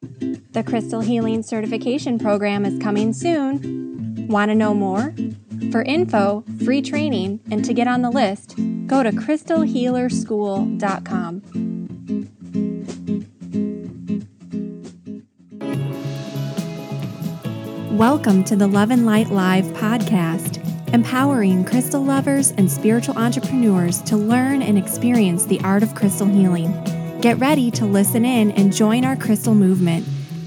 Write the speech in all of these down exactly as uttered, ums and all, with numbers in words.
The Crystal Healing Certification Program is coming soon. Want to know more? For info, free training, and to get on the list, go to crystal healer school dot com. Welcome to the Love and Light Live podcast, empowering crystal lovers and spiritual entrepreneurs to learn and experience the art of crystal healing. Get ready to listen in and join our crystal movement.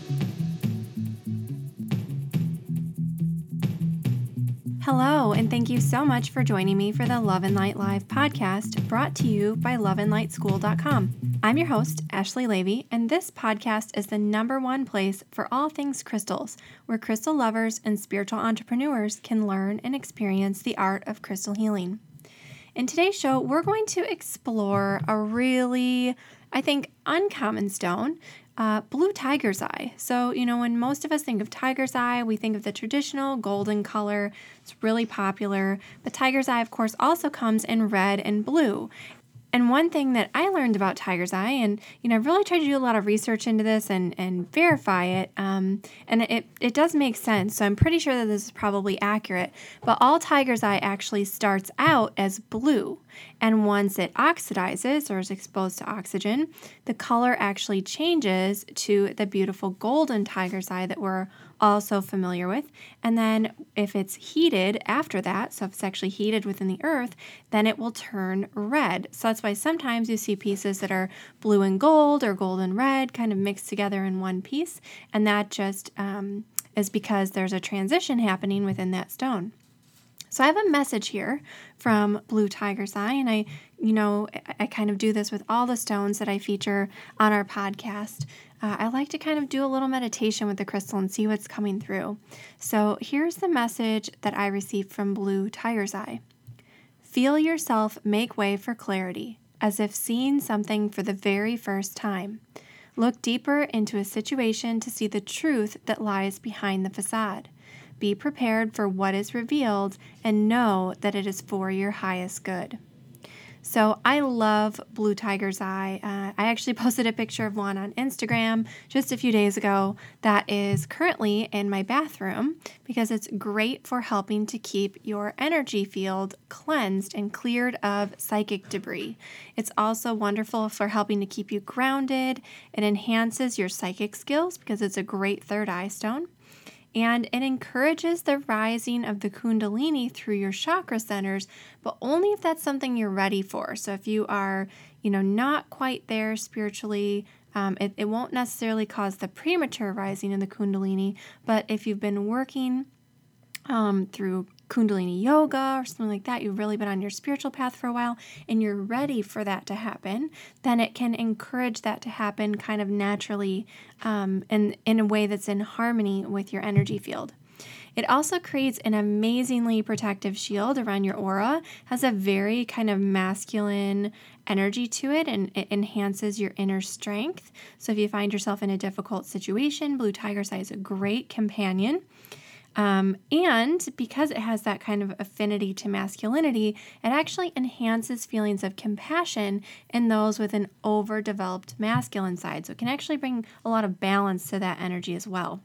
Hello, and thank you so much for joining me for the Love and Light Live podcast, brought to you by love and light school dot com. I'm your host, Ashley Levy, and this podcast is the number one place for all things crystals, where crystal lovers and spiritual entrepreneurs can learn and experience the art of crystal healing. In today's show, we're going to explore a really, I think, uncommon stone, Uh, blue tiger's eye. So, you know, when most of us think of tiger's eye, we think of the traditional golden color. It's really popular. But tiger's eye, of course, also comes in red and blue. And one thing that I learned about tiger's eye, and, you know, I've really tried to do a lot of research into this and, and verify it, um, and it, it does make sense. So I'm pretty sure that this is probably accurate. But all tiger's eye actually starts out as blue. And once it oxidizes or is exposed to oxygen, the color actually changes to the beautiful golden tiger's eye that we're also familiar with. And then if it's heated after that, so if it's actually heated within the earth, then it will turn red. So that's why sometimes you see pieces that are blue and gold or gold and red kind of mixed together in one piece. And that just um, is because there's a transition happening within that stone. So I have a message here from Blue Tiger's Eye, and I, you know, I, I kind of do this with all the stones that I feature on our podcast. Uh, I like to kind of do a little meditation with the crystal and see what's coming through. So here's the message that I received from Blue Tiger's Eye. Feel yourself make way for clarity, as if seeing something for the very first time. Look deeper into a situation to see the truth that lies behind the facade. Be prepared for what is revealed and know that it is for your highest good. So I love Blue Tiger's Eye. Uh, I actually posted a picture of one on Instagram just a few days ago that is currently in my bathroom because it's great for helping to keep your energy field cleansed and cleared of psychic debris. It's also wonderful for helping to keep you grounded. It enhances your psychic skills because it's a great third eye stone. And it encourages the rising of the Kundalini through your chakra centers, but only if that's something you're ready for. So if you are, you know, not quite there spiritually, um, it, it won't necessarily cause the premature rising of the Kundalini. But if you've been working um, through Kundalini yoga or something like that, you've really been on your spiritual path for a while and you're ready for that to happen, then it can encourage that to happen kind of naturally um, and in a way that's in harmony with your energy field. It also creates an amazingly protective shield around your aura, has a very kind of masculine energy to it, and it enhances your inner strength. So if you find yourself in a difficult situation, Blue Tiger's Eye is a great companion. Um, and because it has that kind of affinity to masculinity, it actually enhances feelings of compassion in those with an overdeveloped masculine side. So it can actually bring a lot of balance to that energy as well.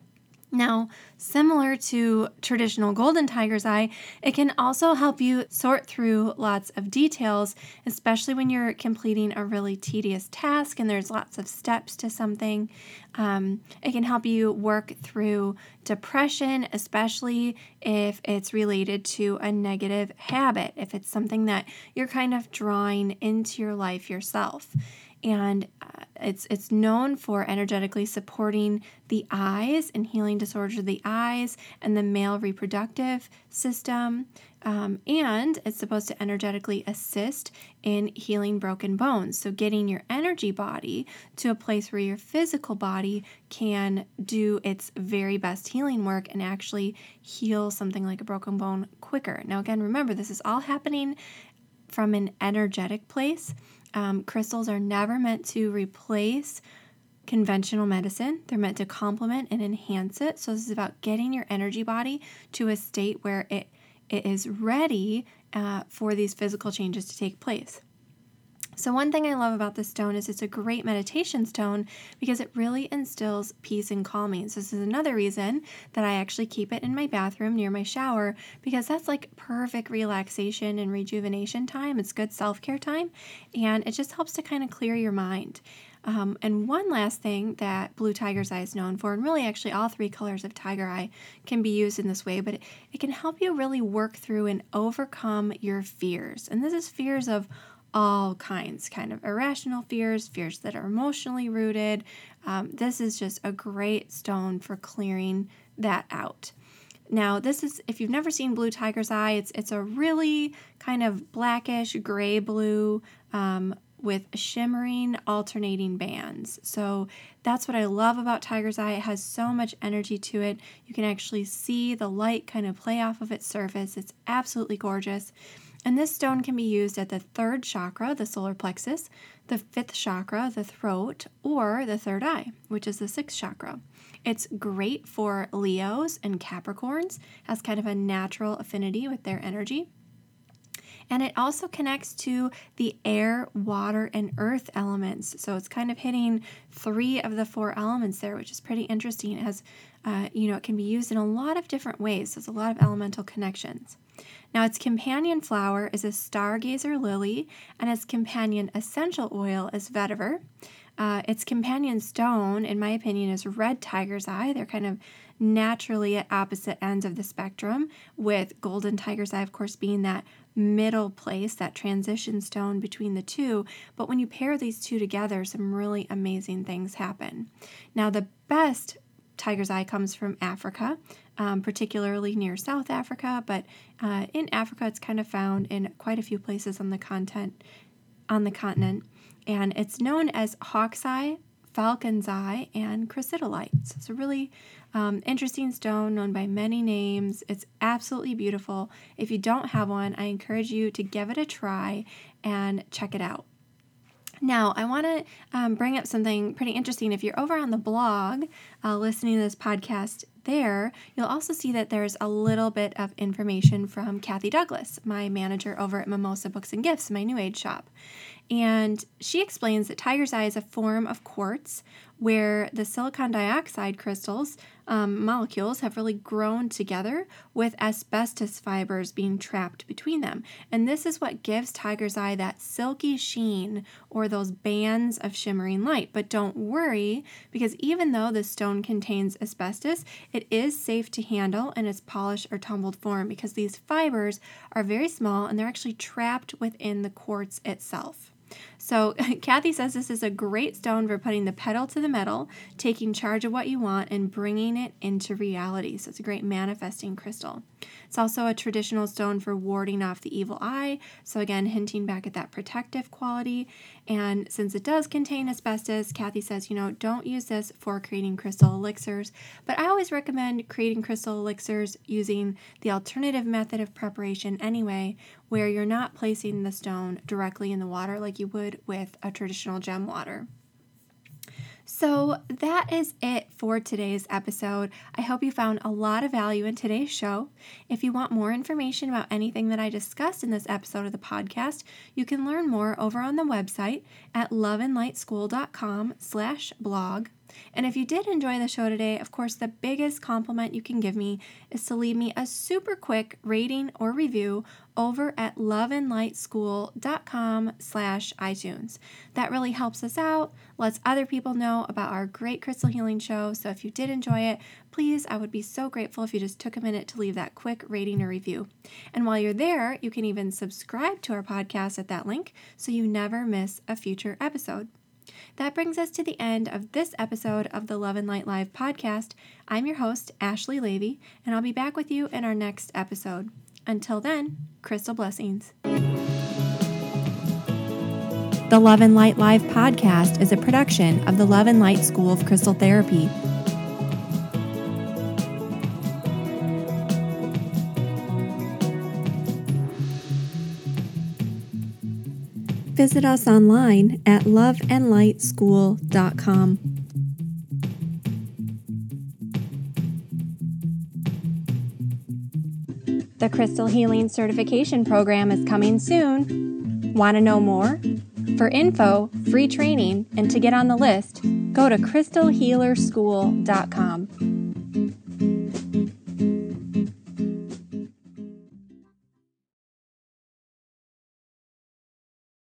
Now, similar to traditional golden tiger's eye, it can also help you sort through lots of details, especially when you're completing a really tedious task and there's lots of steps to something. Um, it can help you work through depression, especially if it's related to a negative habit, if it's something that you're kind of drawing into your life yourself. And uh, it's it's known for energetically supporting the eyes and healing disorders of the eyes and the male reproductive system. Um, and it's supposed to energetically assist in healing broken bones. So getting your energy body to a place where your physical body can do its very best healing work and actually heal something like a broken bone quicker. Now, again, remember, this is all happening from an energetic place. Um, crystals are never meant to replace conventional medicine. They're meant to complement and enhance it. So this is about getting your energy body to a state where it, it is ready uh, for these physical changes to take place. So one thing I love about this stone is it's a great meditation stone because it really instills peace and calming. So this is another reason that I actually keep it in my bathroom near my shower, because that's like perfect relaxation and rejuvenation time. It's good self-care time, and it just helps to kind of clear your mind. Um, and one last thing that blue tiger's eye is known for, and really actually all three colors of tiger eye can be used in this way, but it, it can help you really work through and overcome your fears. And this is fears of all kinds, kind of irrational fears, fears that are emotionally rooted. Um, this is just a great stone for clearing that out. Now, this is, if you've never seen blue tiger's eye, it's it's a really kind of blackish gray blue um, with shimmering alternating bands. So that's what I love about tiger's eye. It has so much energy to it. You can actually see the light kind of play off of its surface. It's absolutely gorgeous. And this stone can be used at the third chakra, the solar plexus, the fifth chakra, the throat, or the third eye, which is the sixth chakra. It's great for Leos and Capricorns, has kind of a natural affinity with their energy. And it also connects to the air, water, and earth elements. So it's kind of hitting three of the four elements there, which is pretty interesting. It has, uh, you know, it can be used in a lot of different ways. There's a lot of elemental connections. Now, its companion flower is a stargazer lily, and its companion essential oil is vetiver. Uh, its companion stone, in my opinion, is red tiger's eye. They're kind of naturally at opposite ends of the spectrum, with golden tiger's eye, of course, being that middle place, that transition stone between the two. But when you pair these two together, some really amazing things happen. Now, the best tiger's eye comes from Africa, um, particularly near South Africa, but uh, in Africa, it's kind of found in quite a few places on the content, on the continent. And it's known as hawk's eye, falcon's eye, and chrysolite. So it's a really um, interesting stone known by many names. It's absolutely beautiful. If you don't have one, I encourage you to give it a try and check it out. Now, I want to um, bring up something pretty interesting. If you're over on the blog uh, listening to this podcast there, you'll also see that there's a little bit of information from Kathy Douglas, my manager over at Mimosa Books and Gifts, my New Age shop. And she explains that tiger's eye is a form of quartz where the silicon dioxide crystals, um, molecules, have really grown together with asbestos fibers being trapped between them. And this is what gives tiger's eye that silky sheen or those bands of shimmering light. But don't worry, because even though the stone contains asbestos, it is safe to handle in its polished or tumbled form because these fibers are very small and they're actually trapped within the quartz itself. So Kathy says this is a great stone for putting the pedal to the metal, taking charge of what you want, and bringing it into reality. So it's a great manifesting crystal. It's also a traditional stone for warding off the evil eye. So again, hinting back at that protective quality. And since it does contain asbestos, Kathy says, you know, don't use this for creating crystal elixirs. But I always recommend creating crystal elixirs using the alternative method of preparation anyway, where you're not placing the stone directly in the water like you would with a traditional gem water. So that is it for today's episode. I hope you found a lot of value in today's show. If you want more information about anything that I discussed in this episode of the podcast, you can learn more over on the website at loveandlightschool.com slash blog. And if you did enjoy the show today, of course, the biggest compliment you can give me is to leave me a super quick rating or review over at loveandlightschool.com slash iTunes. That really helps us out, lets other people know about our great crystal healing show. So if you did enjoy it, please, I would be so grateful if you just took a minute to leave that quick rating or review. And while you're there, you can even subscribe to our podcast at that link so you never miss a future episode. That brings us to the end of this episode of the Love and Light Live podcast. I'm your host, Ashley Levy, and I'll be back with you in our next episode. Until then, crystal blessings. The Love and Light Live podcast is a production of the Love and Light School of Crystal Therapy. Visit us online at love and light school dot com. The Crystal Healing Certification Program is coming soon. Want to know more? For info, free training, and to get on the list, go to crystal healer school dot com.